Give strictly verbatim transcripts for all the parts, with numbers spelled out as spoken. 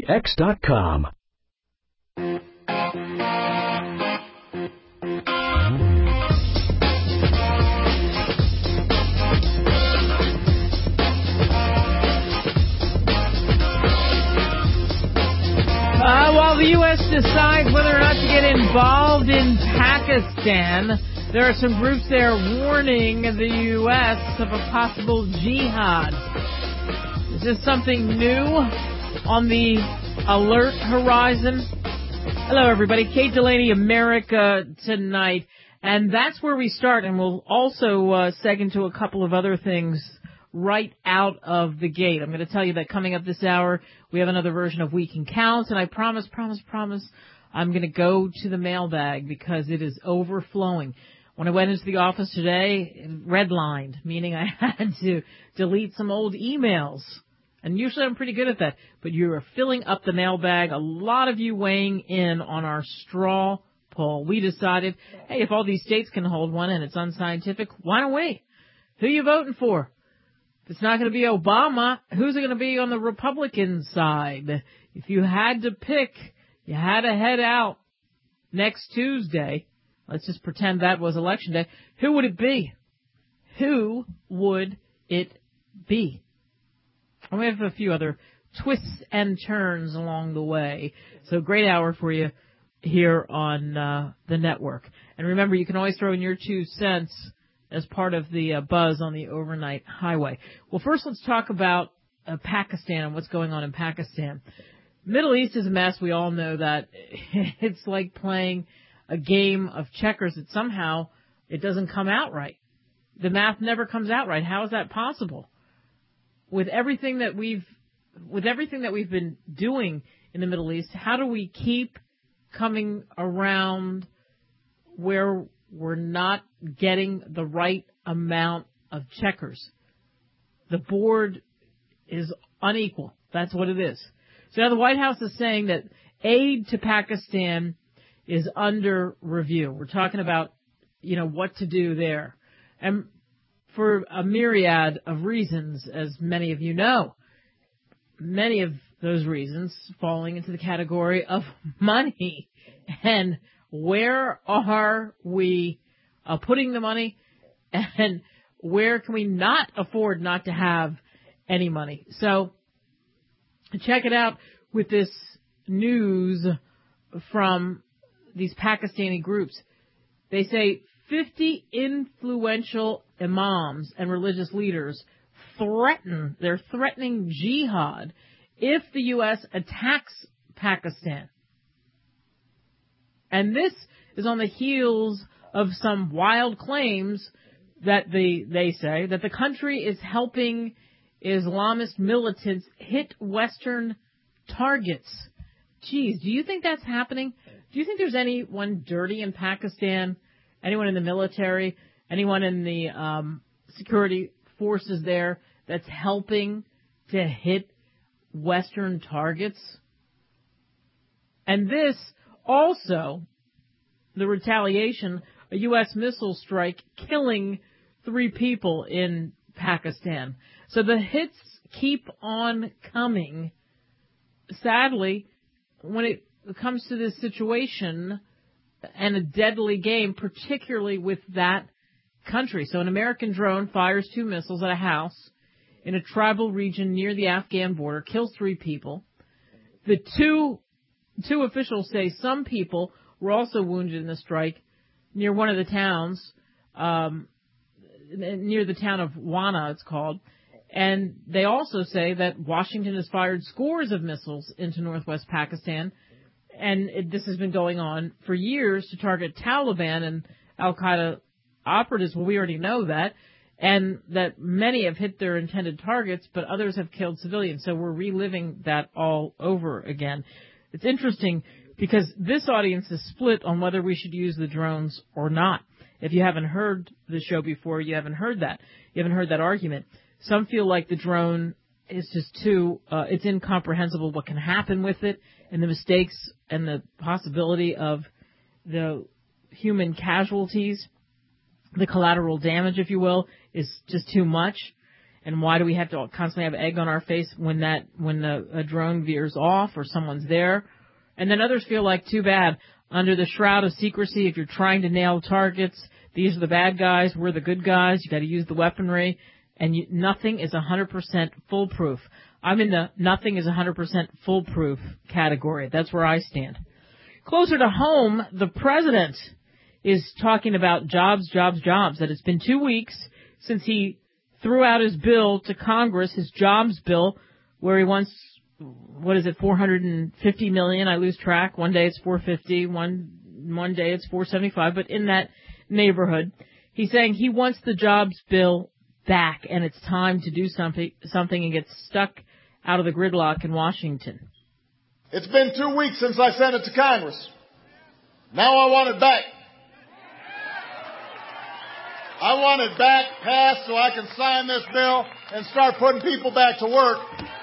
X dot com. Uh, while the U S decides whether or not to get involved in Pakistan, there are some groups there warning the U S of a possible jihad. Is this something new on the alert horizon? Hello, everybody. Kate Delaney, America Tonight. And that's where we start, and we'll also uh, seg into a couple of other things right out of the gate. I'm going to tell you that coming up this hour, we have another version of We Can Count, and I promise, promise, promise, I'm going to go to the mailbag because it is overflowing. When I went into the office today, it redlined, meaning I had to delete some old emails. And usually I'm pretty good at that, but you are filling up the mailbag. A lot of you weighing in on our straw poll. We decided, hey, if all these states can hold one and it's unscientific, why don't we? Who are you voting for? If it's not going to be Obama, who's it going to be on the Republican side? If you had to pick, you had to head out next Tuesday. Let's just pretend that was Election Day. Who would it be? Who would it be? And we have a few other twists and turns along the way. So great hour for you here on uh, the network. And remember, you can always throw in your two cents as part of the uh, buzz on the overnight highway. Well, first let's talk about uh, Pakistan and what's going on in Pakistan. Middle East is a mess. We all know that. It's like playing a game of checkers that somehow it doesn't come out right. The math never comes out right. How is that possible? With everything that we've, with everything that we've been doing in the Middle East, how do we keep coming around where we're not getting the right amount of checkers? The board is unequal. That's what it is. So now the White House is saying that aid to Pakistan is under review. We're talking about, you know, what to do there. And for a myriad of reasons, as many of you know, many of those reasons falling into the category of money. And where are we uh, putting the money, and where can we not afford not to have any money? So check it out with this news from these Pakistani groups. They say fifty influential imams and religious leaders threaten, they're threatening jihad if the U S attacks Pakistan. And this is on the heels of some wild claims that the, they say that the country is helping Islamist militants hit Western targets. Geez, do you think that's happening? Do you think there's anyone dirty in Pakistan? Anyone in the military? Anyone in the um, security forces there that's helping to hit Western targets? And this also, the retaliation, a U S missile strike killing three people in Pakistan. So the hits keep on coming. Sadly, when it comes to this situation and a deadly game, particularly with that country. So an American drone fires two missiles at a house in a tribal region near the Afghan border, kills three people. The two two officials say some people were also wounded in the strike near one of the towns, um, near the town of Wana, it's called. And they also say that Washington has fired scores of missiles into northwest Pakistan, and it, this has been going on for years to target Taliban and al-Qaeda operatives. Well, we already know that, and that many have hit their intended targets, but others have killed civilians. So we're reliving that all over again. It's interesting because this audience is split on whether we should use the drones or not. If you haven't heard the show before, you haven't heard that. You haven't heard that argument. Some feel like the drone is just too, uh, it's incomprehensible what can happen with it, and the mistakes and the possibility of the human casualties, the collateral damage, if you will, is just too much. And why do we have to constantly have egg on our face when that when a, a drone veers off or someone's there? And then others feel like, too bad, under the shroud of secrecy, if you're trying to nail targets, these are the bad guys, we're the good guys, you got to use the weaponry, and you, nothing is one hundred percent foolproof. I'm in the nothing is one hundred percent foolproof category. That's where I stand. Closer to home, the president is talking about jobs, jobs, jobs, that it's been two weeks since he threw out his bill to Congress, his jobs bill, where he wants, what is it, four hundred fifty million dollars? I lose track. One day it's four hundred fifty, one, one day it's four hundred seventy-five, but in that neighborhood. He's saying he wants the jobs bill back, and it's time to do something, something and get stuck out of the gridlock in Washington. It's been two weeks since I sent it to Congress. Now I want it back. I want it back, passed, so I can sign this bill and start putting people back to work.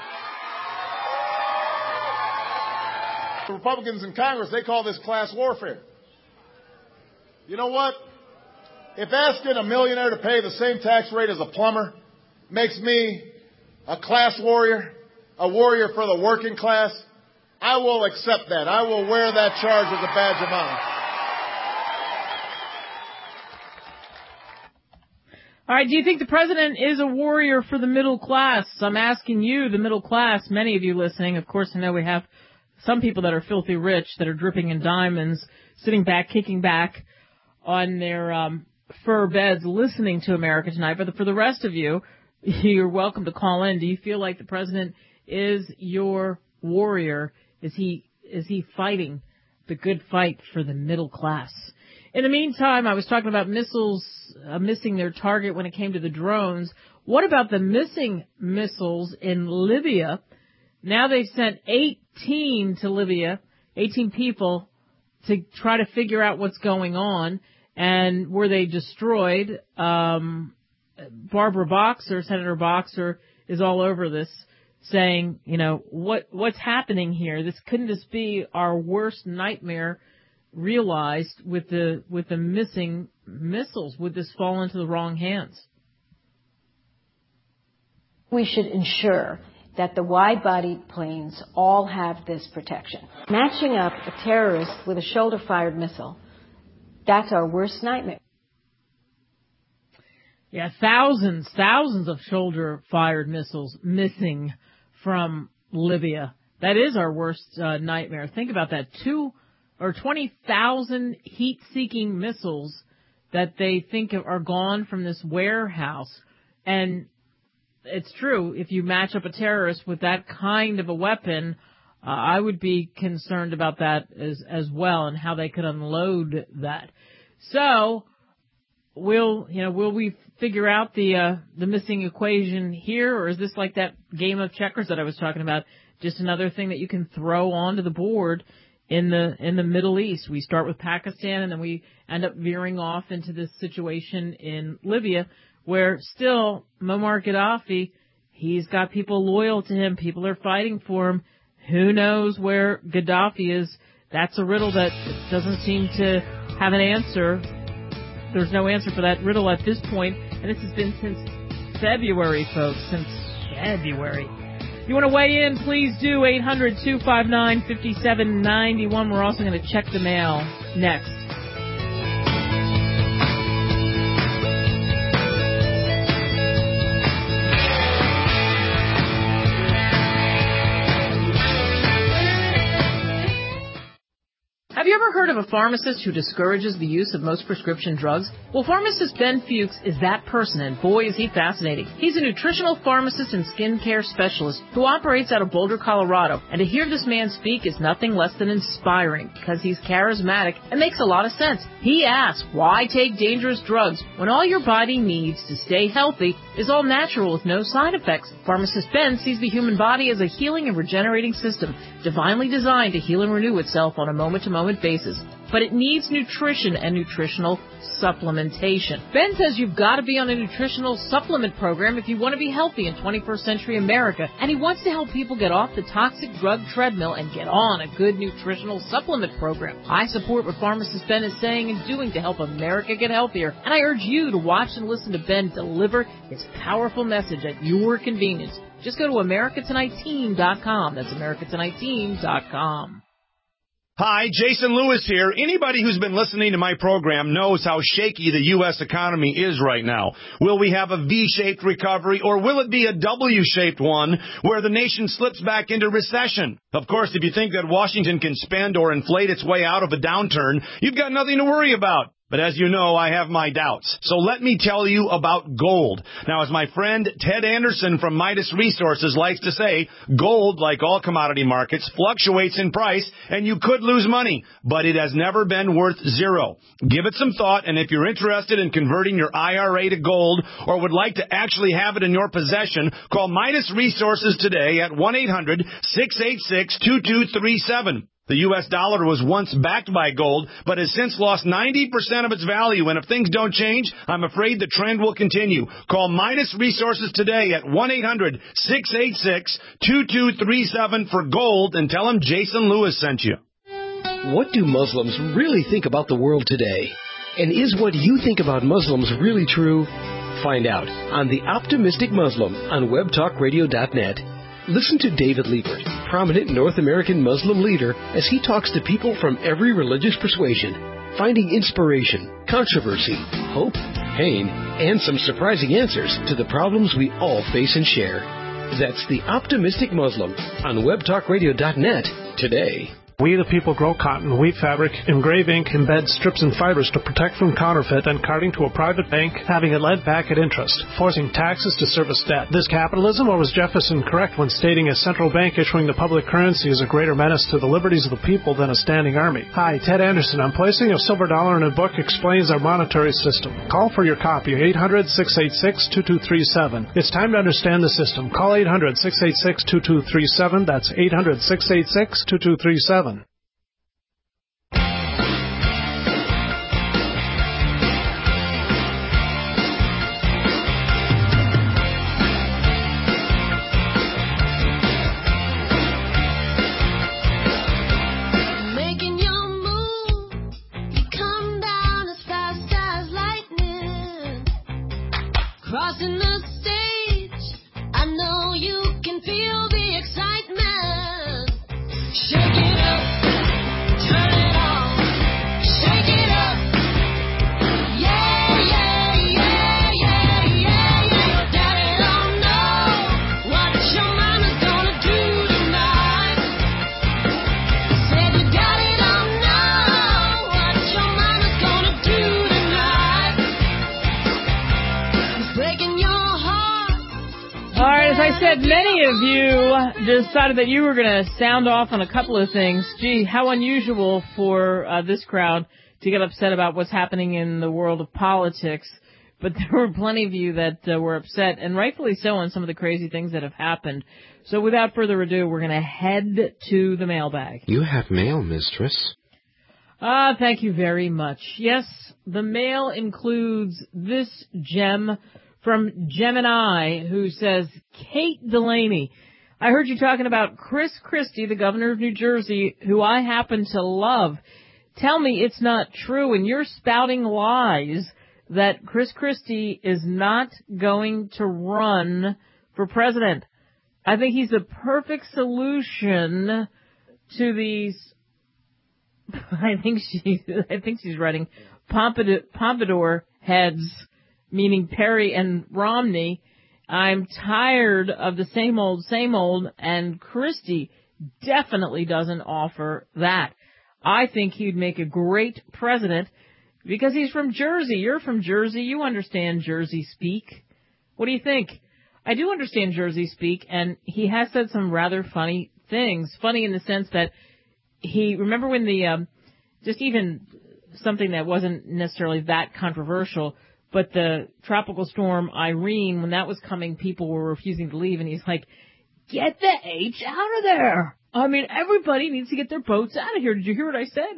The Republicans in Congress, they call this class warfare. You know what? If asking a millionaire to pay the same tax rate as a plumber makes me a class warrior, a warrior for the working class, I will accept that. I will wear that charge as a badge of honor. All right, do you think the president is a warrior for the middle class? I'm asking you, the middle class, many of you listening. Of course, I know we have some people that are filthy rich, that are dripping in diamonds, sitting back, kicking back on their um, fur beds, listening to America Tonight. But for the rest of you, you're welcome to call in. Do you feel like the president is your warrior? Is he is he fighting the good fight for the middle class? In the meantime, I was talking about missiles uh, missing their target when it came to the drones. What about the missing missiles in Libya? Now they've sent eighteen to Libya, eighteen people, to try to figure out what's going on. And were they destroyed? Um, Barbara Boxer, Senator Boxer, is all over this, saying, you know, what what's happening here? This couldn't this be our worst nightmare realized with the with the missing missiles? Would this fall into the wrong hands? We should ensure that the wide-bodied planes all have this protection. Matching up a terrorist with a shoulder-fired missile, that's our worst nightmare. Yeah, thousands, thousands of shoulder-fired missiles missing from Libya. That is our worst uh, nightmare. Think about that. Two or twenty thousand heat-seeking missiles that they think are gone from this warehouse. And it's true, if you match up a terrorist with that kind of a weapon, uh, I would be concerned about that as, as well, and how they could unload that. So, will, you know, will we figure out the, uh, the missing equation here, or is this like that game of checkers that I was talking about? Just another thing that you can throw onto the board in the, in the Middle East. We start with Pakistan, and then we end up veering off into this situation in Libya, where still Muammar Gaddafi, he's got people loyal to him. People are fighting for him. Who knows where Gaddafi is? That's a riddle that doesn't seem to have an answer. There's no answer for that riddle at this point, and this has been since February, folks, since February. If you want to weigh in, please do. eight hundred, two five nine, five seven nine one. We're also going to check the mail next. Have you ever heard of a pharmacist who discourages the use of most prescription drugs? Well, pharmacist Ben Fuchs is that person, and boy, is he fascinating. He's a nutritional pharmacist and skincare specialist who operates out of Boulder, Colorado. And to hear this man speak is nothing less than inspiring, because he's charismatic and makes a lot of sense. He asks, why take dangerous drugs when all your body needs to stay healthy is all natural with no side effects? Pharmacist Ben sees the human body as a healing and regenerating system, divinely designed to heal and renew itself on a moment-to-moment moment basis. But it needs nutrition and nutritional supplementation. Ben says you've got to be on a nutritional supplement program if you want to be healthy in twenty-first century America, and he wants to help people get off the toxic drug treadmill and get on a good nutritional supplement program. I support what pharmacist Ben is saying and doing to help America get healthier, and I urge you to watch and listen to Ben deliver his powerful message at your convenience. Just go to America Tonight Team dot com. That's America Tonight Team dot com. Hi, Jason Lewis here. Anybody who's been listening to my program knows how shaky the U S economy is right now. Will we have a V-shaped recovery, or will it be a W-shaped one where the nation slips back into recession? Of course, if you think that Washington can spend or inflate its way out of a downturn, you've got nothing to worry about. But as you know, I have my doubts. So let me tell you about gold. Now, as my friend Ted Anderson from Midas Resources likes to say, gold, like all commodity markets, fluctuates in price, and you could lose money, but it has never been worth zero. Give it some thought, and if you're interested in converting your I R A to gold or would like to actually have it in your possession, call Midas Resources today at one eight hundred six eight six two two three seven. The U S dollar was once backed by gold, but has since lost ninety percent of its value. And if things don't change, I'm afraid the trend will continue. Call Midas Resources today at one eight hundred six eight six two two three seven for gold and tell them Jason Lewis sent you. What do Muslims really think about the world today? And is what you think about Muslims really true? Find out on The Optimistic Muslim on web talk radio dot net. Listen to David Liebert, prominent North American Muslim leader, as he talks to people from every religious persuasion, finding inspiration, controversy, hope, pain, and some surprising answers to the problems we all face and share. That's The Optimistic Muslim on web talk radio dot net today. We the people grow cotton, weave fabric, engrave ink, embed strips and fibers to protect from counterfeit and carting to a private bank, having it lent back at interest, forcing taxes to service debt. This capitalism, or was Jefferson correct when stating a central bank issuing the public currency is a greater menace to the liberties of the people than a standing army? Hi, Ted Anderson. I'm placing a silver dollar in a book explains our monetary system. Call for your copy, eight hundred six eight six two two three seven. It's time to understand the system. Call eight hundred six eight six two two three seven. That's eight hundred six eight six two two three seven. Crossing the stage, I know you can feel the excitement. Shake it up, turn it on, shake it up. Yeah, yeah, yeah, yeah, yeah, yeah. Your daddy don't know what your mama's gonna do tonight. Said your daddy don't know what your mama's gonna do tonight. Breaking your heart. All right, as I said, many of you decided that you were going to sound off on a couple of things. Gee, how unusual for uh, this crowd to get upset about what's happening in the world of politics. But there were plenty of you that uh, were upset, and rightfully so, on some of the crazy things that have happened. So without further ado, we're going to head to the mailbag. You have mail, mistress. Ah, thank you very much. Yes, the mail includes this gem from Gemini, who says, Kate Delaney, I heard you talking about Chris Christie, the governor of New Jersey, who I happen to love. Tell me it's not true, and you're spouting lies that Chris Christie is not going to run for president. I think he's the perfect solution to these. I think she. I think she's writing Pompadour, Pompadour heads, meaning Perry and Romney. I'm tired of the same old, same old, and Christie definitely doesn't offer that. I think he'd make a great president because he's from Jersey. You're from Jersey. You understand Jersey speak. What do you think? I do understand Jersey speak, and he has said some rather funny things. Funny in the sense that he, remember when the, um, just even something that wasn't necessarily that controversial, but the tropical storm Irene, when that was coming, people were refusing to leave, and he's like, get the H out of there. I mean, everybody needs to get their boats out of here. Did you hear what I said?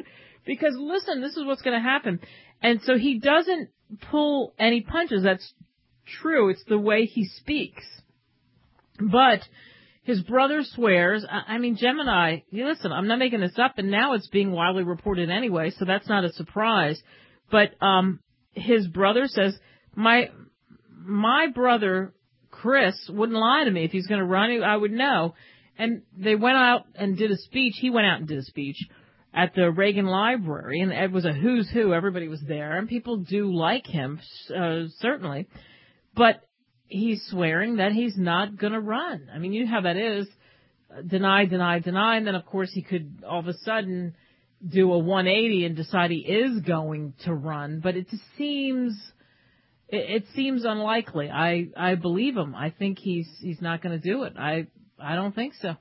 Because, listen, this is what's going to happen. And so he doesn't pull any punches. That's true. It's the way he speaks. But his brother swears, I mean, Gemini, you listen, I'm not making this up, and now it's being widely reported anyway, so that's not a surprise. But um, his brother says, my my brother, Chris, wouldn't lie to me. If he's going to run, I would know. And they went out and did a speech. He went out and did a speech at the Reagan Library, and it was a who's who. Everybody was there, and people do like him, uh, certainly. But he's swearing that he's not going to run. I mean, you know how that is. Uh, deny, deny, deny, and then, of course, he could all of a sudden do a one eighty and decide he is going to run. But it just seems, it, it seems unlikely. I, I believe him. I think he's he's not going to do it. I I don't think so.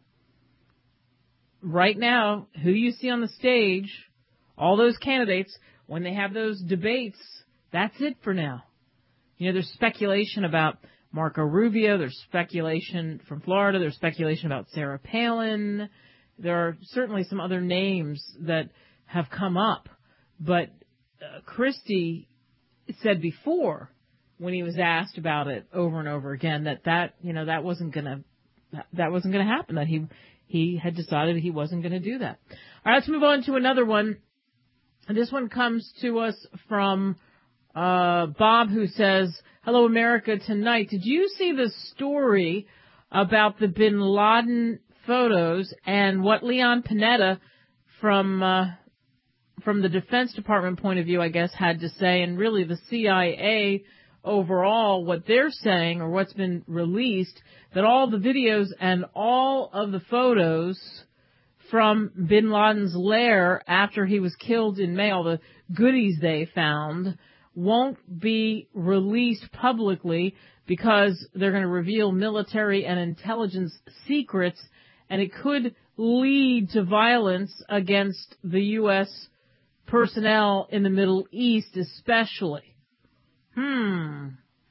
Right now, who you see on the stage, all those candidates, when they have those debates, that's it for now. You know, there's speculation about Marco Rubio. There's speculation from Florida. There's speculation about Sarah Palin. There are certainly some other names that have come up. But uh, Christie said before, when he was asked about it over and over again, that that, you know, that wasn't going to that wasn't going to happen, that he he had decided he wasn't going to do that. All right, let's move on to another one. And this one comes to us from uh, Bob, who says, hello, America Tonight. Did you see the story about the bin Laden photos and what Leon Panetta from uh, from the Defense Department point of view, I guess, had to say, and really the C I A overall, what they're saying or what's been released, that all the videos and all of the photos from bin Laden's lair after he was killed in May, all the goodies they found, won't be released publicly because they're going to reveal military and intelligence secrets, and it could lead to violence against the U S personnel in the Middle East especially. Hmm.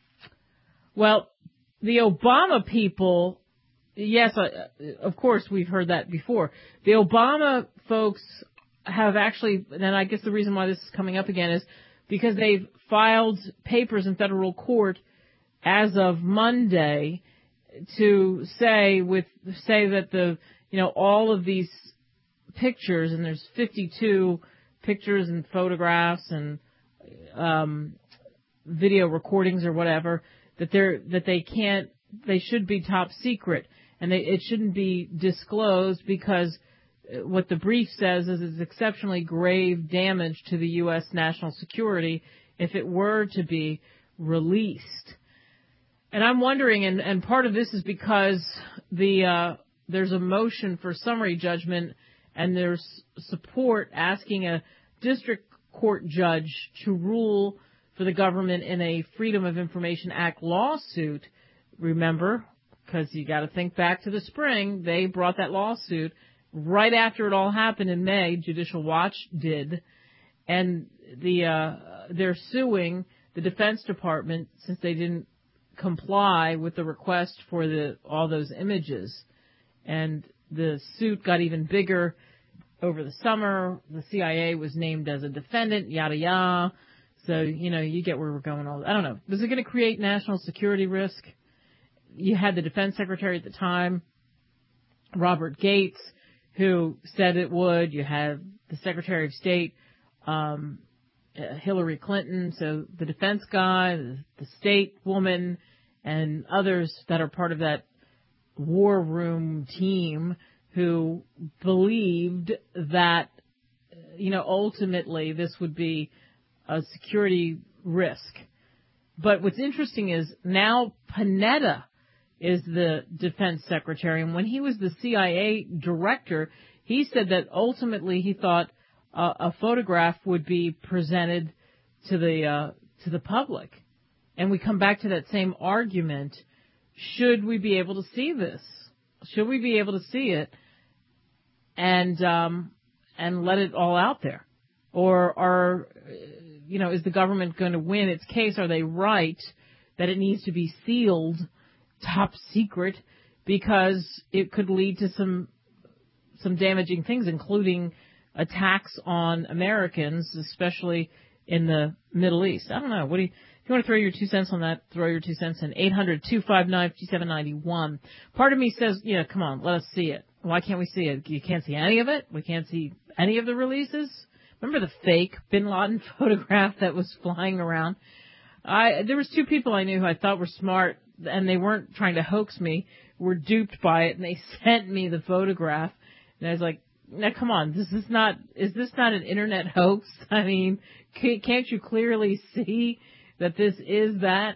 Well, the Obama people, yes, uh, of course we've heard that before. The Obama folks have actually, and I guess the reason why this is coming up again is because they've filed papers in federal court as of Monday to say with say that the you know all of these pictures, and there's fifty-two pictures and photographs and um, video recordings or whatever, that they're that they can't they should be top secret, and they, it shouldn't be disclosed because what the brief says is it's exceptionally grave damage to the U S national security if it were to be released. And I'm wondering, and, and part of this is because the uh, there's a motion for summary judgment, and there's support asking a district court judge to rule for the government in a Freedom of Information Act lawsuit. Remember, because you got to think back to the spring, they brought that lawsuit right after it all happened in May. Judicial Watch did, and the uh, they're suing the Defense Department since they didn't comply with the request for the all those images, and the suit got even bigger over the summer. The C I A was named as a defendant, yada yada. So, you know, you get where we're going. All I don't know. Was it going to create national security risk? You had the defense secretary at the time, Robert Gates, who said it would. You had the Secretary of State, um, Hillary Clinton, so the defense guy, the, the state woman, and others that are part of that war room team who believed that, you know, ultimately this would be a security risk. But what's interesting is now Panetta is the defense secretary, and when he was the C I A director, he said that ultimately he thought uh, a photograph would be presented to the uh, to the public. And we come back to that same argument: should we be able to see this? Should we be able to see it and um, and let it all out there, or are you know is the government going to win its case? Are they right that it needs to be sealed top secret because it could lead to some some damaging things, including a tax on Americans, especially in the Middle East. I don't know. What do you, if you want to throw your two cents on that, throw your two cents in. eight hundred two five nine five seven nine one. Part of me says, you know, come on, let us see it. Why can't we see it? You can't see any of it? We can't see any of the releases? Remember the fake Bin Laden photograph that was flying around? I There was two people I knew who I thought were smart, and they weren't trying to hoax me, were duped by it, and they sent me the photograph. And I was like, now come on, this is not, is this not an internet hoax? I mean, can't you clearly see that this is that?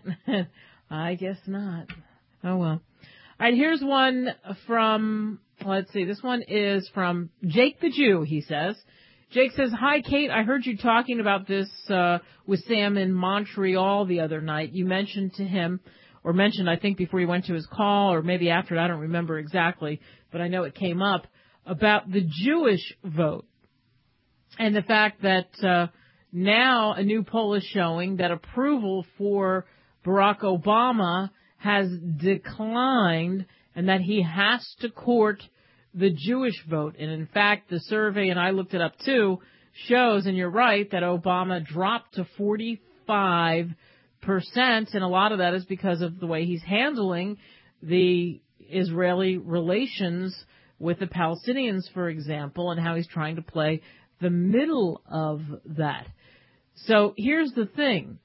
I guess not. Oh well. All right, here's one from, let's see, this one is from Jake the Jew, he says. Jake says, hi, Kate, I heard you talking about this uh, with Sam in Montreal the other night. You mentioned to him, or mentioned, I think, before he went to his call, or maybe after, I don't remember exactly, but I know it came up, about the Jewish vote and the fact that uh, now a new poll is showing that approval for Barack Obama has declined and that he has to court the Jewish vote. And in fact, the survey, and I looked it up too, shows, and you're right, that Obama dropped to forty-five percent, and a lot of that is because of the way he's handling the Israeli relations with the Palestinians, for example, and how he's trying to play the middle of that. So here's the thing.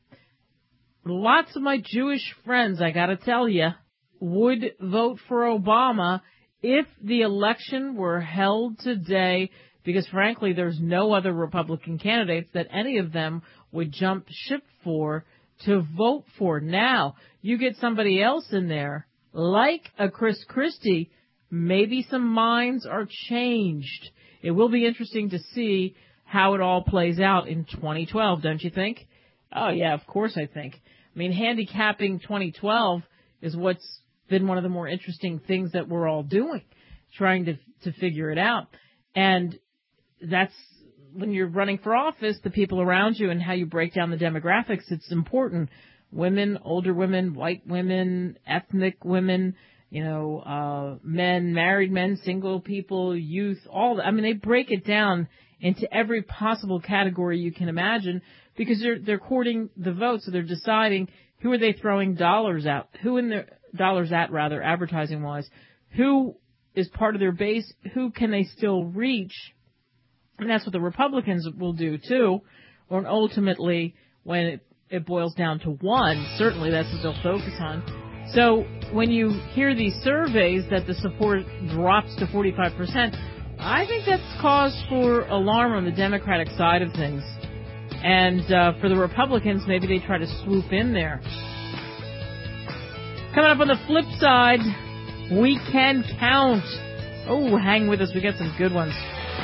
Lots of my Jewish friends, I gotta tell you, would vote for Obama if the election were held today, because frankly there's no other Republican candidates that any of them would jump ship for to vote for. Now, you get somebody else in there, like a Chris Christie, maybe some minds are changed. It will be interesting to see how it all plays out in twenty twelve, don't you think? Oh, yeah, of course I think. I mean, handicapping twenty twelve is what's been one of the more interesting things that we're all doing, trying to to figure it out. And that's when you're running for office, the people around you and how you break down the demographics, it's important. Women, older women, white women, ethnic women, you know, uh, men, married men, single people, youth, all that. I mean, they break it down into every possible category you can imagine because they're, they're courting the vote. So they're deciding who are they throwing dollars at, who in their dollars at rather, advertising wise, who is part of their base, who can they still reach? And that's what the Republicans will do too. Or ultimately, when it, it boils down to one, certainly that's what they'll focus on. So when you hear these surveys that the support drops to forty-five percent, I think that's cause for alarm on the Democratic side of things. And uh, for the Republicans, maybe they try to swoop in there. Coming up on the flip side, we can count. Oh, hang with us. We got some good ones.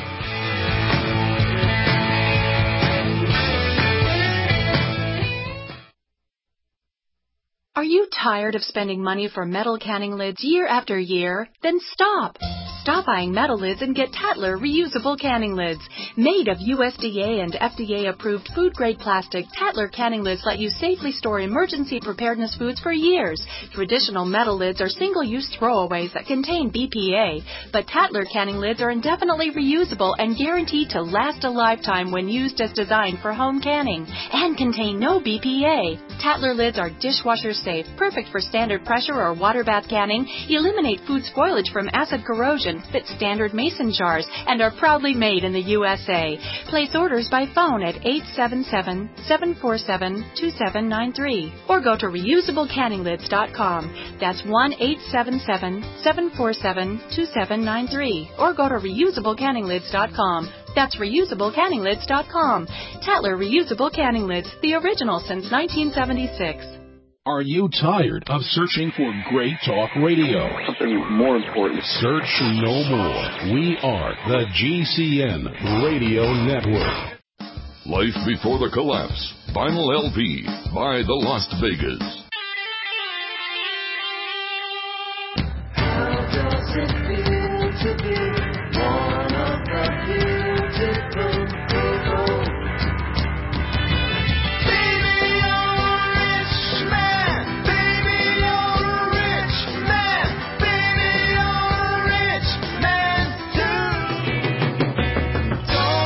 Are you tired of spending money for metal canning lids year after year? Then stop! Stop buying metal lids and get Tatler reusable canning lids. Made of U S D A and F D A-approved food-grade plastic, Tatler canning lids let you safely store emergency preparedness foods for years. Traditional metal lids are single-use throwaways that contain B P A, but Tatler canning lids are indefinitely reusable and guaranteed to last a lifetime when used as designed for home canning, and contain no B P A. Tatler lids are dishwasher safe, perfect for standard pressure or water bath canning, eliminate food spoilage from acid corrosion, fit standard mason jars, and are proudly made in the U S A. Place orders by phone at eight seven seven, seven four seven, two seven nine three or go to reusable canning lids dot com. That's one eight seven seven, seven four seven, two seven nine three or go to reusable canning lids dot com. That's reusable canning lids dot com. Tatler Reusable Canning Lids, the original since nineteen seventy-six. Are you tired of searching for great talk radio? Something more important. Search no more. We are the G C N Radio Network. Life Before the Collapse. Vinyl L P by the Las Vegas. How does it feel to be one of the beautiful people? Baby, you're a rich man. Baby, you're a rich man. Baby, you're a rich man too. Don't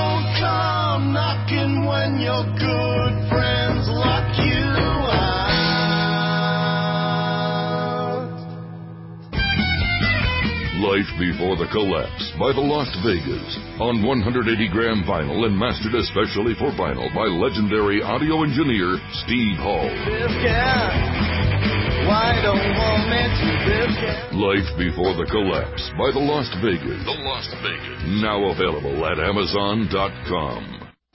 Life Before the Collapse by the Lost Vegas on one hundred eighty gram vinyl and mastered especially for vinyl by legendary audio engineer Steve Hall. Why don't want me to Life Before the Collapse by the Lost Vegas. The Lost Vegas. Now available at Amazon dot com.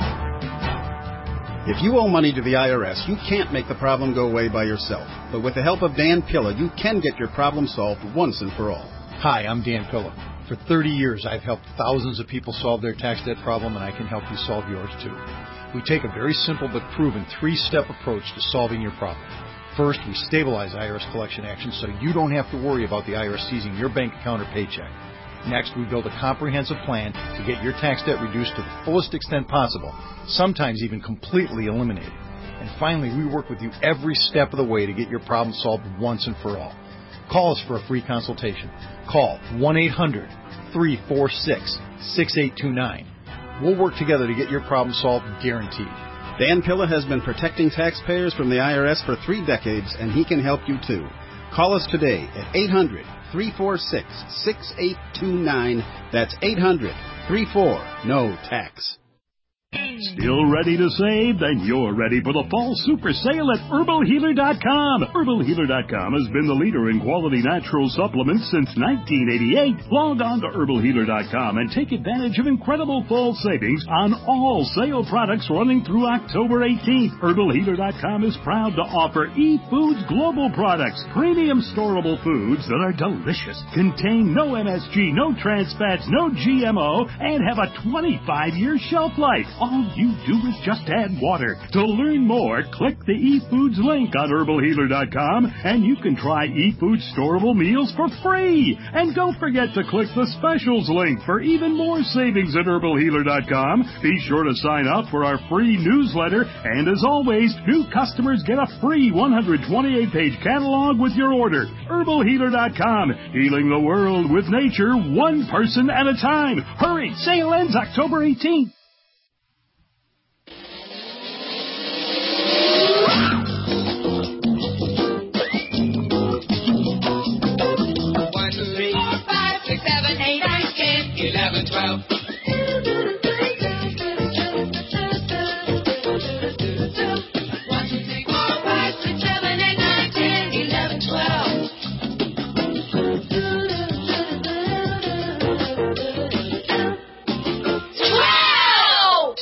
If you owe money to the I R S, you can't make the problem go away by yourself. But with the help of Dan Pilla, you can get your problem solved once and for all. Hi, I'm Dan Pilla. For thirty years, I've helped thousands of people solve their tax debt problem, and I can help you solve yours too. We take a very simple but proven three-step approach to solving your problem. First, we stabilize I R S collection actions so you don't have to worry about the I R S seizing your bank account or paycheck. Next, we build a comprehensive plan to get your tax debt reduced to the fullest extent possible, sometimes even completely eliminated. And finally, we work with you every step of the way to get your problem solved once and for all. Call us for a free consultation. Call one eight hundred, three four six, six eight two nine. We'll work together to get your problem solved, guaranteed. Dan Pilla has been protecting taxpayers from the I R S for three decades, and he can help you too. Call us today at eight hundred, three four six, six eight two nine. That's eight hundred, three four, N O tax. Still ready to save? Then you're ready for the fall super sale at herbal healer dot com. herbal healer dot com has been the leader in quality natural supplements since nineteen eighty-eight. Log on to herbal healer dot com and take advantage of incredible fall savings on all sale products running through October eighteenth. herbal healer dot com is proud to offer eFoods Global products, premium storable foods that are delicious, contain no M S G, no trans fats, no G M O, and have a twenty-five year shelf life. All you do is just add water. To learn more, click the eFoods link on herbal healer dot com, and you can try eFoods storable meals for free. And don't forget to click the specials link for even more savings at herbal healer dot com. Be sure to sign up for our free newsletter, and as always, new customers get a free one hundred twenty-eight page catalog with your order. herbal healer dot com, healing the world with nature, one person at a time. Hurry, sale ends October eighteenth. eleven, twelve. One, two, three, four, five, six, seven, eight, nine, ten, eleven, twelve. Twelve!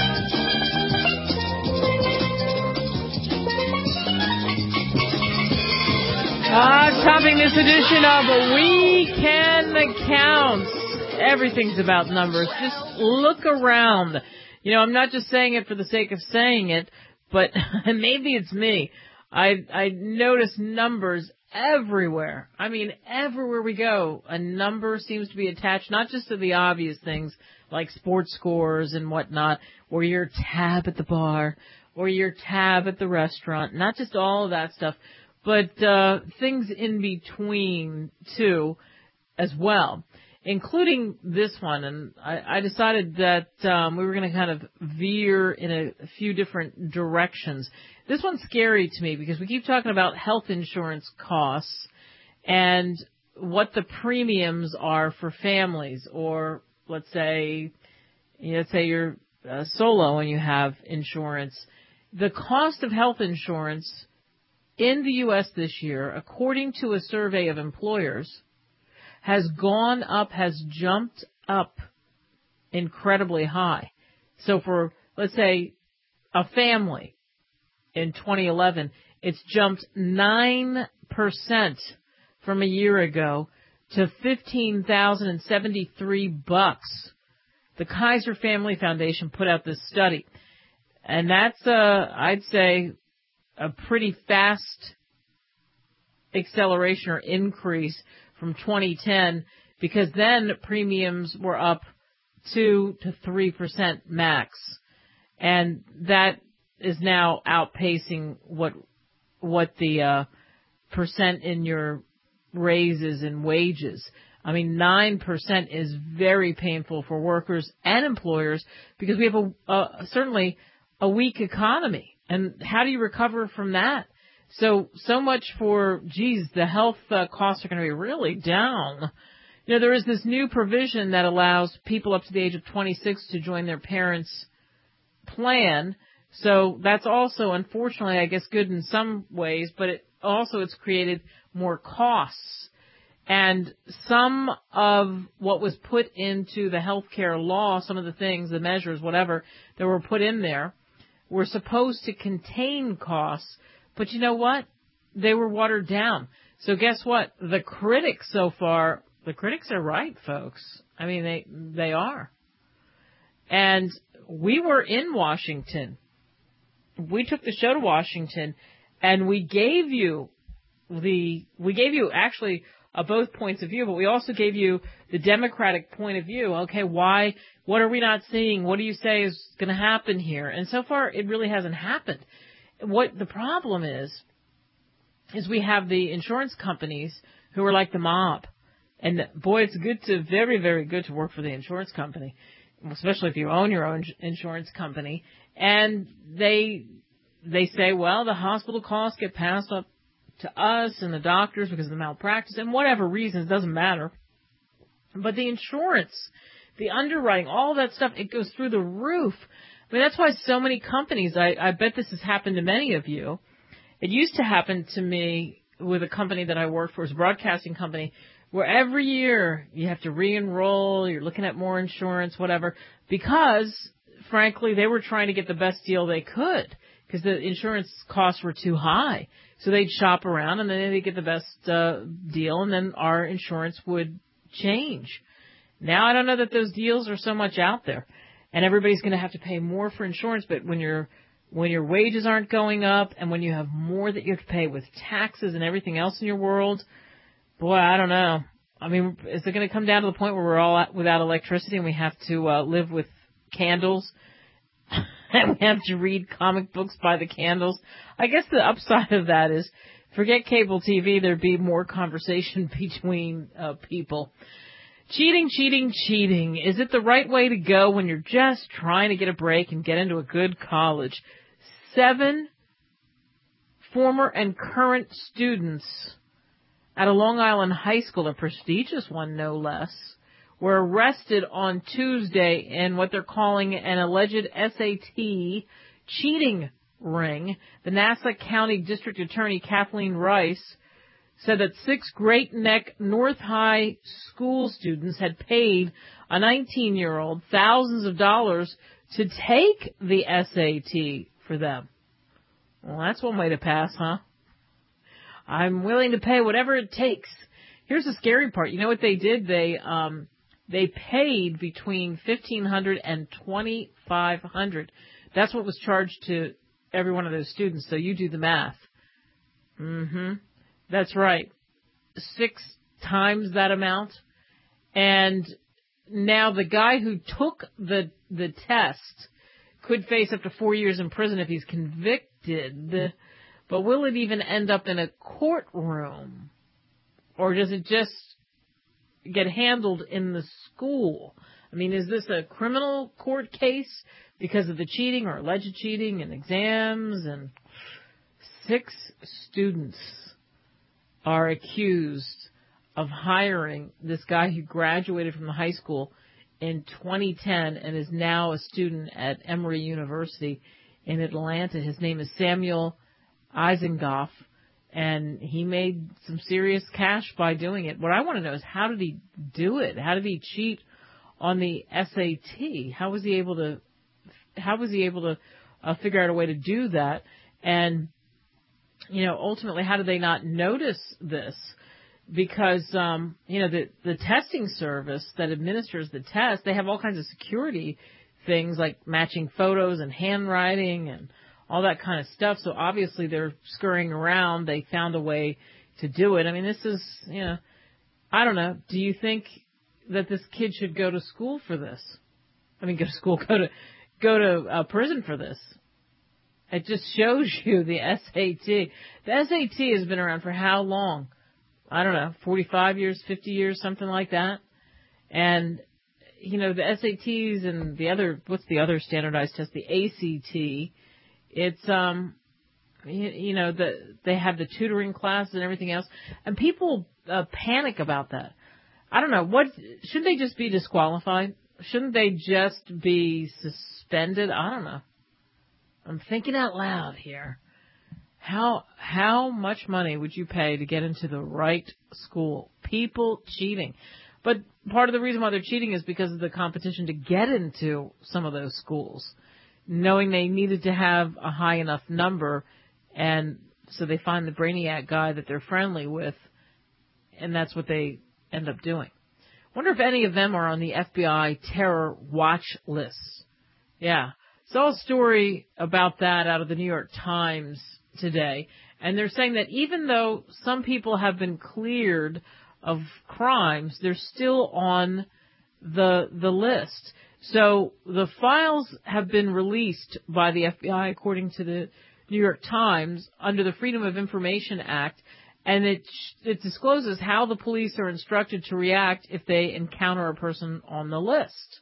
Ah, topping this edition of We Can Count. Everything's about numbers. Just look around. You know, I'm not just saying it for the sake of saying it, but maybe it's me. I I notice numbers everywhere. I mean, everywhere we go, a number seems to be attached, not just to the obvious things like sports scores and whatnot, or your tab at the bar, or your tab at the restaurant, not just all of that stuff, but uh things in between, too, as well. Including this one, and I, I decided that um, we were going to kind of veer in a, a few different directions. This one's scary to me because we keep talking about health insurance costs and what the premiums are for families, or let's say, you know, let's say you're uh, solo and you have insurance. The cost of health insurance in the U S this year, according to a survey of employers, has gone up, has jumped up incredibly high. So for, let's say, a family in twenty eleven, it's jumped nine percent from a year ago to fifteen thousand seventy-three bucks. The Kaiser Family Foundation put out this study. And that's, uh, I'd say, a pretty fast acceleration or increase from twenty ten, because then premiums were up two to three percent max, and that is now outpacing what what the uh, percent in your raises and wages. I mean, nine percent is very painful for workers and employers because we have a, a certainly a weak economy, and how do you recover from that? So, so much for, geez, the health uh, costs are going to be really down. You know, there is this new provision that allows people up to the age of twenty-six to join their parents' plan. So that's also, unfortunately, I guess, good in some ways, but it also it's created more costs. And some of what was put into the healthcare law, some of the things, the measures, whatever, that were put in there, were supposed to contain costs. But you know what? They were watered down. So guess what? The critics so far, the critics are right, folks. I mean, they they are. And we were in Washington. We took the show to Washington, and we gave you the, we gave you actually uh, both points of view, but we also gave you the Democratic point of view. Okay, why, what are we not seeing? What do you say is going to happen here? And so far, it really hasn't happened. What the problem is, is we have the insurance companies who are like the mob. And boy, it's good to, very, very good to work for the insurance company, especially if you own your own insurance company. And they, they say, well, the hospital costs get passed up to us and the doctors because of the malpractice and whatever reasons, doesn't matter. But the insurance, the underwriting, all that stuff, it goes through the roof. I mean, that's why so many companies, I, I bet this has happened to many of you. It used to happen to me with a company that I worked for, it was a broadcasting company, where every year you have to re-enroll, you're looking at more insurance, whatever, because, frankly, they were trying to get the best deal they could because the insurance costs were too high. So they'd shop around and then they'd get the best uh, deal, and then our insurance would change. Now I don't know that those deals are so much out there, and everybody's going to have to pay more for insurance, but when you're when your wages aren't going up and when you have more that you have to pay with taxes and everything else in your world, boy, I don't know. I mean, is it going to come down to the point where we're all without electricity and we have to uh, live with candles and we have to read comic books by the candles? I guess the upside of that is, forget cable T V, there'd be more conversation between uh, people. Cheating, cheating, cheating. Is it the right way to go when you're just trying to get a break and get into a good college? Seven former and current students at a Long Island high school, a prestigious one no less, were arrested on Tuesday in what they're calling an alleged S A T cheating ring. The Nassau County District Attorney Kathleen Rice said that six Great Neck North High school students had paid a nineteen-year-old thousands of dollars to take the S A T for them. Well, that's one way to pass, huh? I'm willing to pay whatever it takes. Here's the scary part. You know what they did? They um they paid between fifteen hundred dollars and twenty-five hundred dollars. That's what was charged to every one of those students. So you do the math. Mm-hmm. That's right. Six times that amount. And now the guy who took the the test could face up to four years in prison if he's convicted. But will it even end up in a courtroom? Or does it just get handled in the school? I mean, is this a criminal court case because of the cheating or alleged cheating and exams? And six students are accused of hiring this guy who graduated from the high school in twenty ten and is now a student at Emory University in Atlanta. His name is Samuel Eisengoff, and he made some serious cash by doing it. What I want to know is, how did he do it? How did he cheat on the S A T? How was he able to, how was he able to uh, figure out a way to do that? And, you know, ultimately, how did they not notice this? Because, um, you know, the, the testing service that administers the test, they have all kinds of security things like matching photos and handwriting and all that kind of stuff. So obviously they're scurrying around. They found a way to do it. I mean, this is, you know, I don't know. Do you think that this kid should go to school for this? I mean, go to school, go to, go to uh, prison for this. It just shows you the S A T. The S A T has been around for how long? I don't know, forty-five years, fifty years, something like that. And, you know, the S A Ts and the other, what's the other standardized test? The A C T. It's, um, you, you know, the, they have the tutoring classes and everything else. And people uh, panic about that. I don't know. What shouldn't they just be disqualified? Shouldn't they just be suspended? I don't know. I'm thinking out loud here. How how much money would you pay to get into the right school? People cheating. But part of the reason why they're cheating is because of the competition to get into some of those schools, knowing they needed to have a high enough number, and so they find the brainiac guy that they're friendly with, and that's what they end up doing. Wonder if any of them are on the F B I terror watch list. Yeah. Saw a story about that out of the New York Times today, and they're saying that even though some people have been cleared of crimes, they're still on the the list. So the files have been released by the F B I, according to the New York Times, under the Freedom of Information Act, and it it discloses how the police are instructed to react if they encounter a person on the list.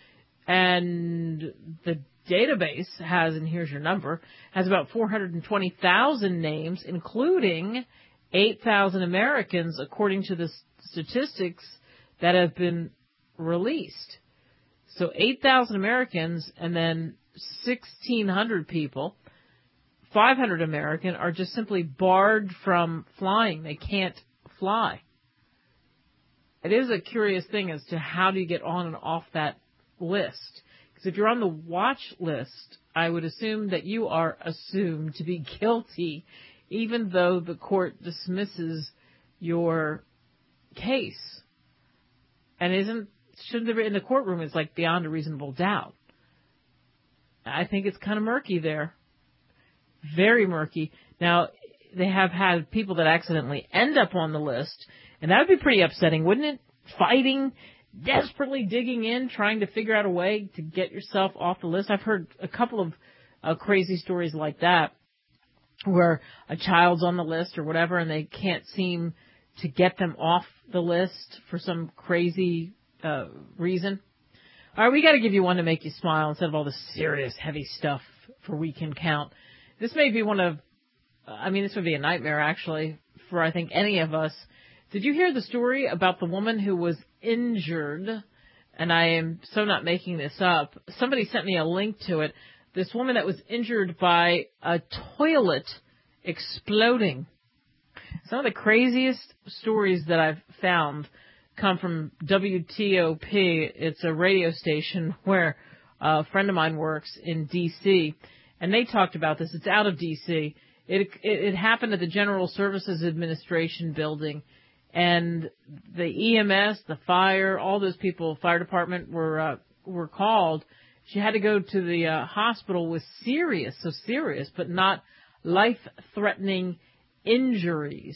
And the database has, and here's your number, has about four hundred twenty thousand names, including eight thousand Americans, according to the statistics that have been released. So eight thousand Americans, and then sixteen hundred people, five hundred American, are just simply barred from flying. They can't fly. It is a curious thing as to how do you get on and off that list. Because if you're on the watch list, I would assume that you are assumed to be guilty, even though the court dismisses your case. And isn't, shouldn't there be in the courtroom, it's like beyond a reasonable doubt. I think it's kind of murky there. Very murky. Now, they have had people that accidentally end up on the list, and that would be pretty upsetting, wouldn't it? Fighting, desperately digging in, trying to figure out a way to get yourself off the list. I've heard a couple of uh, crazy stories like that, where a child's on the list or whatever, and they can't seem to get them off the list for some crazy uh, reason. All right, we got to give you one to make you smile instead of all the serious, heavy stuff for We Can Count. This may be one of, I mean, this would be a nightmare, actually, for I think any of us. Did you hear the story about the woman who was injured? And I am so not making this up. Somebody sent me a link to it. This woman that was injured by a toilet exploding. Some of the craziest stories that I've found come from W T O P. It's a radio station where a friend of mine works in D C, and they talked about this. It's out of D C. It, it, it happened at the General Services Administration building, and the E M S, the fire, all those people, fire department were uh, were called. She had to go to the uh, hospital with serious, so serious, but not life-threatening injuries.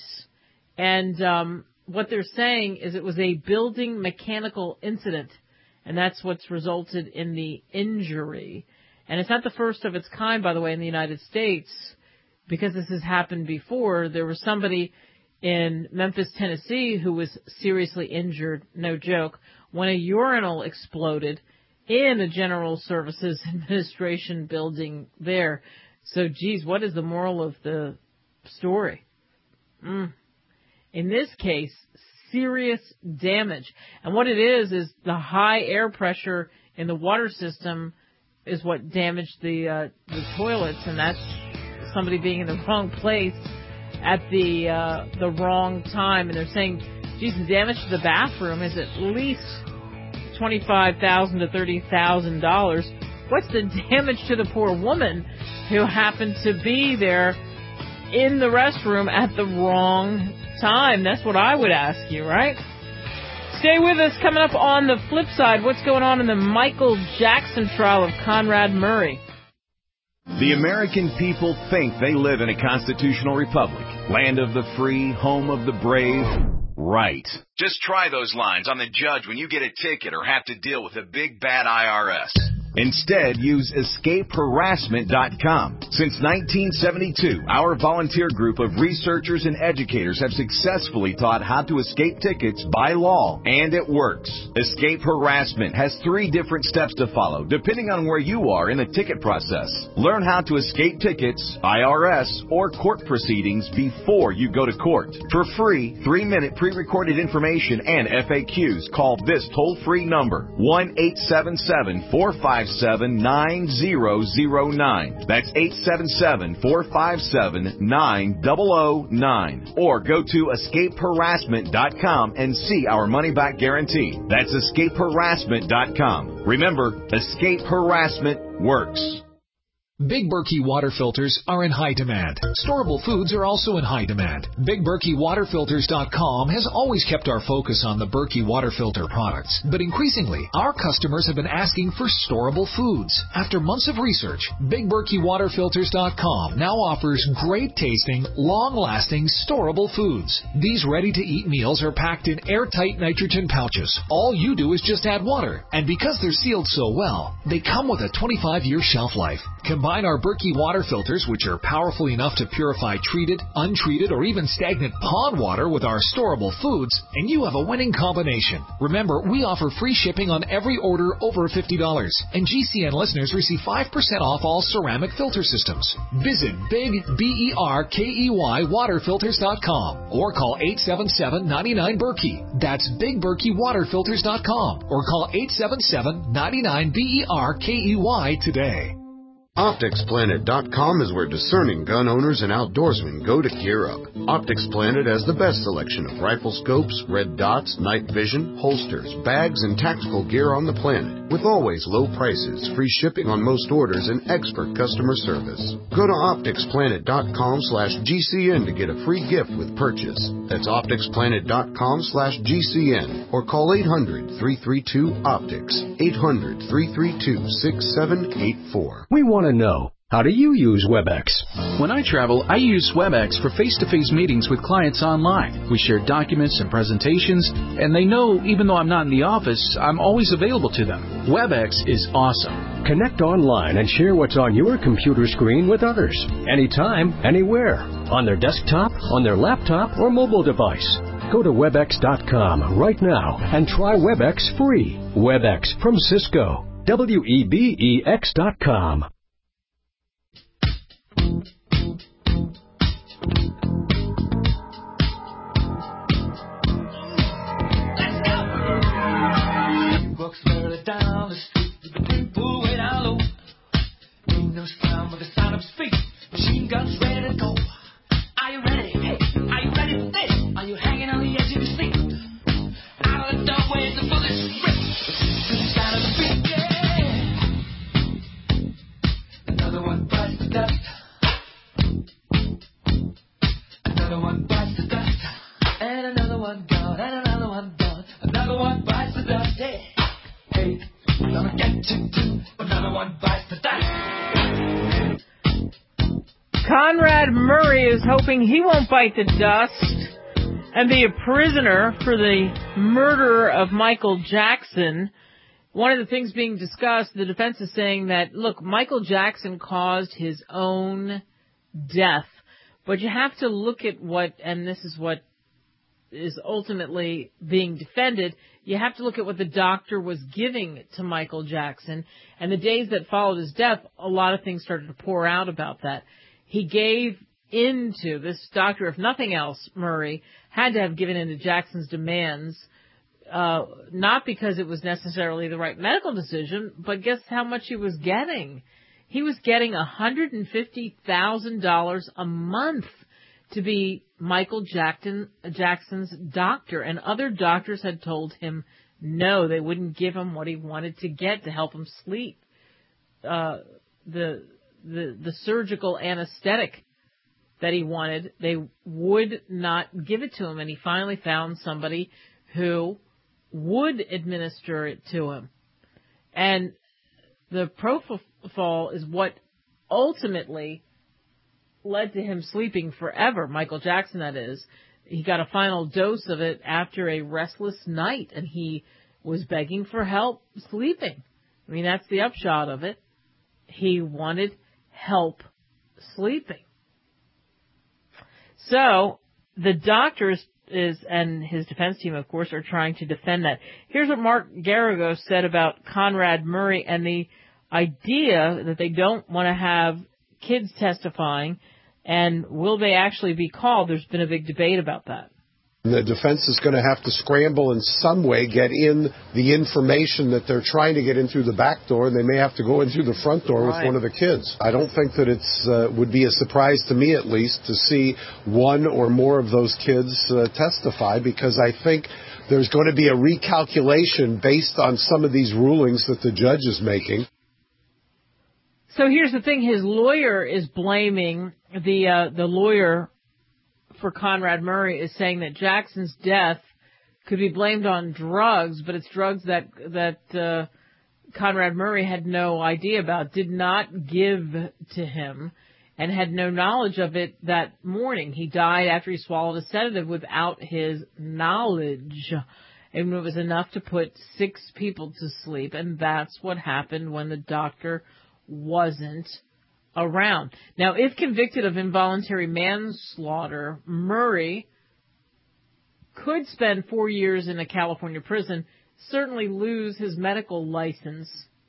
And um, what they're saying is it was a building mechanical incident, and that's what's resulted in the injury. And it's not the first of its kind, by the way, in the United States, because this has happened before. There was somebody in Memphis, Tennessee, who was seriously injured, no joke, when a urinal exploded in the General Services Administration building there. So, geez, what is the moral of the story? Mm. In this case, serious damage. And what it is, is the high air pressure in the water system is what damaged the, uh, the toilets, and that's somebody being in the wrong place at the, uh, the wrong time. And they're saying, geez, the damage to the bathroom is at least twenty-five thousand dollars to thirty thousand dollars. What's the damage to the poor woman who happened to be there in the restroom at the wrong time? That's what I would ask you, right? Stay with us. Coming up on the flip side, what's going on in the Michael Jackson trial of Conrad Murray? The American people think they live in a constitutional republic, land of the free, home of the brave. Right. Just try those lines on the judge when you get a ticket or have to deal with a big bad I R S. Instead, use escape harassment dot com. Since nineteen seventy-two, our volunteer group of researchers and educators have successfully taught how to escape tickets by law, and it works. Escape Harassment has three different steps to follow, depending on where you are in the ticket process. Learn how to escape tickets, I R S, or court proceedings before you go to court. For free, three-minute pre-recorded information and F A Qs, call this toll-free number, one eight seven seven, four five seven, nine zero zero nine. That's eight seven seven, four five seven, nine zero zero nine. Or go to escape harassment dot com and see our money-back guarantee. That's escape harassment dot com. Remember, Escape Harassment works. Big Berkey water filters are in high demand. Storable foods are also in high demand. Big Berkey Water Filters dot com has always kept our focus on the Berkey water filter products, but increasingly, our customers have been asking for storable foods. After months of research, Big Berkey Water Filters dot com now offers great-tasting, long-lasting, storable foods. These ready-to-eat meals are packed in airtight nitrogen pouches. All you do is just add water, and because they're sealed so well, they come with a twenty-five year shelf life. Combine our Berkey water filters, which are powerful enough to purify treated, untreated, or even stagnant pond water with our storable foods, and you have a winning combination. Remember, we offer free shipping on every order over fifty dollars, and G C N listeners receive five percent off all ceramic filter systems. Visit Big B E R K E Y Water Filters dot com or call eight seven seven, nine nine, Berkey. That's Big Berkey Water Filters dot com or call eight seven seven, nine nine, B E R K E Y today. Optics Planet dot com is where discerning gun owners and outdoorsmen go to gear up. Optics Planet has the best selection of rifle scopes, red dots, night vision, holsters, bags, and tactical gear on the planet, with always low prices, free shipping on most orders, and expert customer service. Go to Optics Planet dot com slash G C N to get a free gift with purchase. That's Optics Planet dot com slash G C N or call eight hundred, three three two, OPTICS, eight hundred, three three two, six seven eight four. We want to know, how do you use WebEx? When I travel, I use WebEx for face-to-face meetings with clients online. We share documents and presentations, and they know even though I'm not in the office, I'm always available to them. WebEx is awesome. Connect online and share what's on your computer screen with others. Anytime, anywhere. On their desktop, on their laptop, or mobile device. Go to webex dot com right now and try WebEx free. WebEx from Cisco. W E B E X dot com. Walks further down the street with the people way down low. Windows down with the sound of speed. Machine guns ready to go. Are you ready? Hey, are you ready for this? Are you hanging on the edge of your seat? Out of the doorway, the bullets rip. To the sound of the beat, yeah. Another one bites the dust. Another one bites the dust. And another one gone. And another one gone. Another one bites the dust, yeah. Hey, gonna get you too. Another one bites the dust. Conrad Murray is hoping he won't bite the dust and be a prisoner for the murder of Michael Jackson. One of the things being discussed, the defense is saying that, look, Michael Jackson caused his own death, but you have to look at what, and this is what is ultimately being defended, you have to look at what the doctor was giving to Michael Jackson. And the days that followed his death, a lot of things started to pour out about that. He gave into, this doctor, if nothing else, Murray, had to have given in to Jackson's demands, uh, not because it was necessarily the right medical decision, but guess how much he was getting? He was getting one hundred fifty thousand dollars a month to be Michael Jackson, Jackson's doctor, and other doctors had told him no, they wouldn't give him what he wanted to get to help him sleep. Uh, the the the surgical anesthetic that he wanted, they would not give it to him, and he finally found somebody who would administer it to him. And the propofol is what ultimately led to him sleeping forever, Michael Jackson, that is. He got a final dose of it after a restless night, and he was begging for help sleeping. I mean, that's the upshot of it. He wanted help sleeping. So the doctors is and his defense team, of course, are trying to defend that. Here's what Mark Garagos said about Conrad Murray and the idea that they don't want to have kids testifying, and will they actually be called? There's been a big debate about that. The defense is going to have to scramble in some way, get in the information that they're trying to get in through the back door, and they may have to go in through the front door right. with one of the kids. I don't think that it's uh, would be a surprise to me, at least, to see one or more of those kids uh, testify, because I think there's going to be a recalculation based on some of these rulings that the judge is making. So here's the thing. His lawyer is blaming the uh, the lawyer for Conrad Murray is saying that Jackson's death could be blamed on drugs, but it's drugs that that uh, Conrad Murray had no idea about, did not give to him, and had no knowledge of it that morning. He died after he swallowed a sedative without his knowledge, and it was enough to put six people to sleep, and that's what happened when the doctor wasn't around. Now, if convicted of involuntary manslaughter, Murray could spend four years in a California prison, certainly lose his medical license,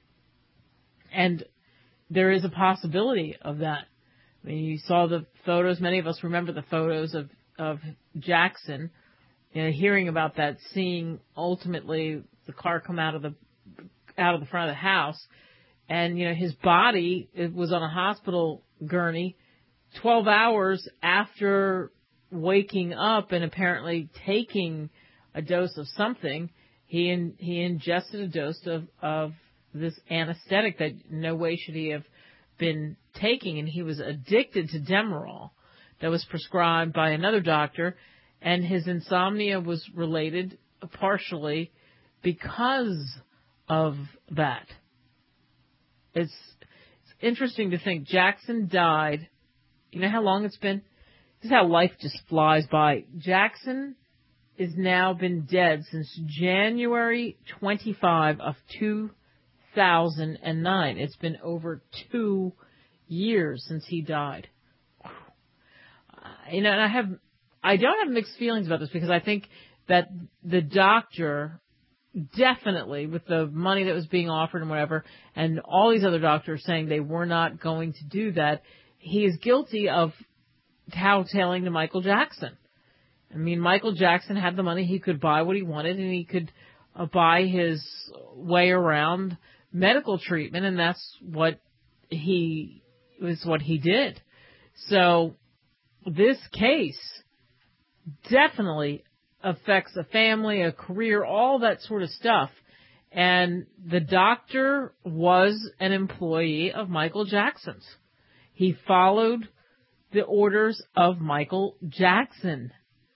and there is a possibility of that. I mean, you saw the photos. Many of us remember the photos of, of Jackson, you know, hearing about that, seeing ultimately the car come out of the out of the front of the house. And, you know, his body it was on a hospital gurney twelve hours after waking up and apparently taking a dose of something. He in, he ingested a dose of, of this anesthetic that no way should he have been taking. And he was addicted to Demerol that was prescribed by another doctor. And his insomnia was related partially because of that. It's, it's interesting to think Jackson died. You know how long it's been? This is how life just flies by. Jackson has now been dead since January twenty-fifth of two thousand nine. It's been over two years since he died. Uh, you know, and I have, I don't have mixed feelings about this, because I think that the doctor definitely, with the money that was being offered and whatever, and all these other doctors saying they were not going to do that, he is guilty of kowtowing to Michael Jackson. I mean, Michael Jackson had the money. He could buy what he wanted, and he could uh, buy his way around medical treatment, and that's what he was what he did. So this case definitely affects a family, a career, all that sort of stuff. And the doctor was an employee of Michael Jackson's. He followed the orders of Michael Jackson.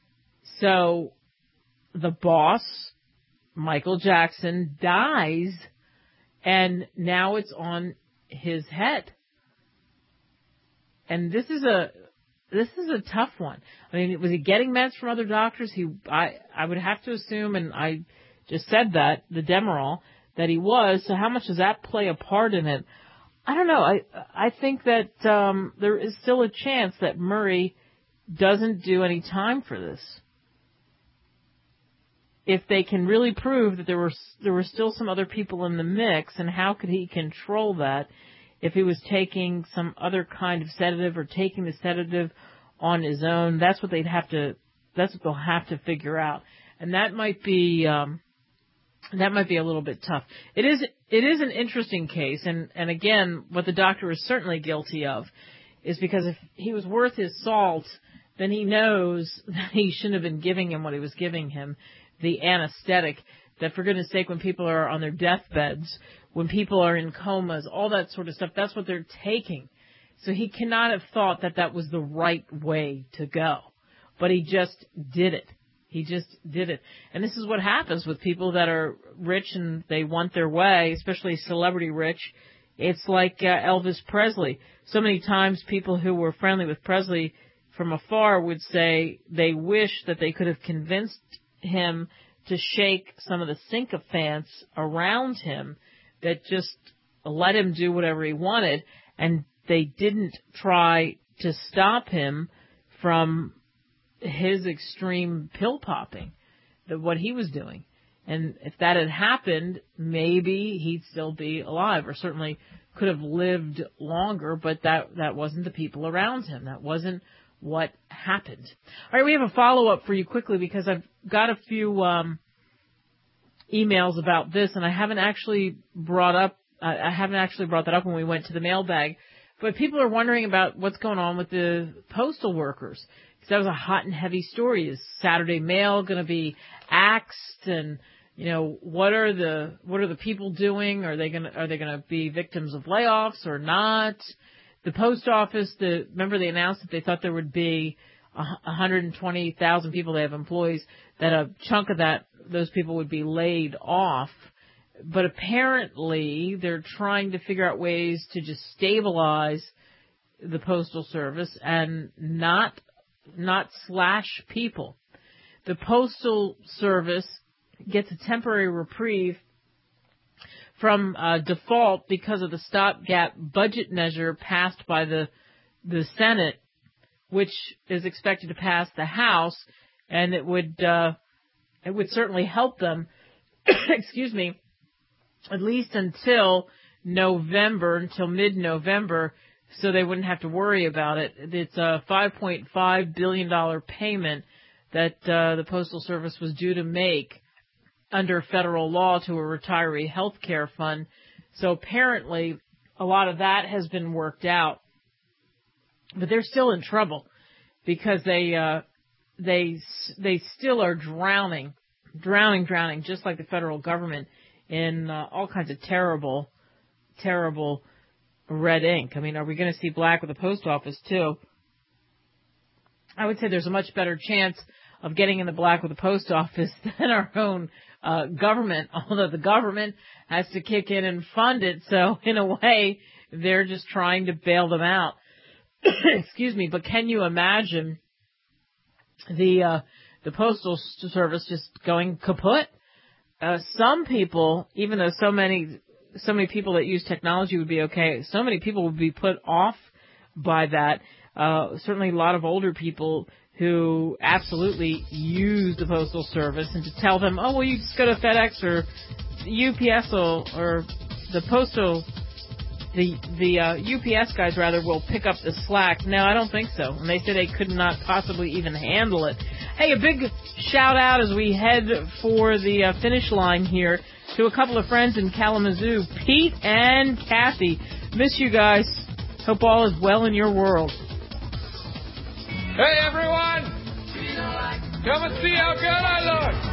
So the boss, Michael Jackson, dies, and now it's on his head. And this is a This is a tough one. I mean, was he getting meds from other doctors? He, I, I would have to assume, and I just said that, the Demerol, that he was. So how much does that play a part in it? I don't know. I, I think that um, there is still a chance that Murray doesn't do any time for this. If they can really prove that there were there were still some other people in the mix, and how could he control that? If he was taking some other kind of sedative or taking the sedative on his own, that's what they'd have to, that's what they'll have to figure out. And that might be, um, that might be a little bit tough. It is, it is an interesting case. And, and again, what the doctor is certainly guilty of is, because if he was worth his salt, then he knows that he shouldn't have been giving him what he was giving him, the anesthetic, that for goodness sake, when people are on their deathbeds, when people are in comas, all that sort of stuff, that's what they're taking. So he cannot have thought that that was the right way to go. But he just did it. He just did it. And this is what happens with people that are rich and they want their way, especially celebrity rich. It's like uh, Elvis Presley. So many times people who were friendly with Presley from afar would say they wish that they could have convinced him to shake some of the sycophants around him, that just let him do whatever he wanted, and they didn't try to stop him from his extreme pill popping, that what he was doing. And if that had happened, maybe he'd still be alive, or certainly could have lived longer, but that, that wasn't the people around him. That wasn't what happened. All right, we have a follow-up for you quickly because I've got a few um, emails about this, and I haven't actually brought up, uh, I haven't actually brought that up when we went to the mailbag. But people are wondering about what's going on with the postal workers. Because that was a hot and heavy story. Is Saturday Mail going to be axed? And, you know, what are the what are the people doing? Are they going to are they going to be victims of layoffs or not? The post office, the remember they announced that they thought there would be one hundred twenty thousand people. They have employees, that a chunk of that those people would be laid off. But apparently they're trying to figure out ways to just stabilize the Postal Service and not not slash people. The Postal Service gets a temporary reprieve from uh, default because of the stopgap budget measure passed by the the Senate, which is expected to pass the House, and it would uh, it would certainly help them. Excuse me. At least until November, until mid-November, so they wouldn't have to worry about it. It's a five point five billion dollars payment that uh, the Postal Service was due to make under federal law to a retiree health care fund. So apparently a lot of that has been worked out. But they're still in trouble because they uh, they they still are drowning, drowning, drowning, just like the federal government, in uh, all kinds of terrible, terrible red ink. I mean, are we going to see black with the post office, too? I would say there's a much better chance of getting in the black with the post office than our own uh, government, although the government has to kick in and fund it. So, in a way, they're just trying to bail them out. Excuse me, but can you imagine the uh, the Postal Service just going kaput? Uh, some people, even though so many, so many people that use technology would be okay, so many people would be put off by that. Uh, certainly a lot of older people who absolutely use the Postal Service, and to tell them, oh, well, you just go to FedEx or U P S or, or the Postal, the, the, uh, U P S guys rather will pick up the slack. No, I don't think so. And they say they could not possibly even handle it. Hey, a big shout out as we head for the uh, finish line here to a couple of friends in Kalamazoo, Pete and Kathy. Miss you guys. Hope all is well in your world. Hey, everyone! Come and see how good I look!